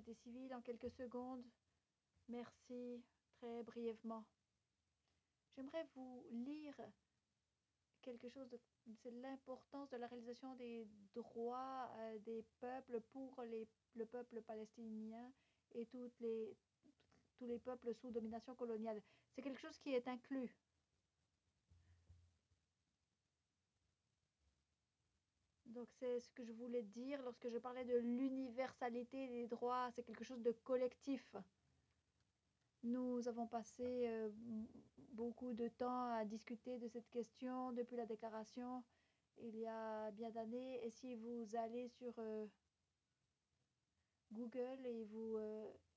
société civile en quelques secondes. Merci, très brièvement. J'aimerais vous lire quelque chose c'est l'importance de la réalisation des droits des peuples pour le peuple palestinien et tous les peuples sous domination coloniale. C'est quelque chose qui est inclus. Donc c'est ce que je voulais dire lorsque je parlais de l'universalité des droits. C'est quelque chose de collectif. Nous avons passé beaucoup de temps à discuter de cette question depuis la déclaration il y a bien d'années. Et si vous allez sur Google et vous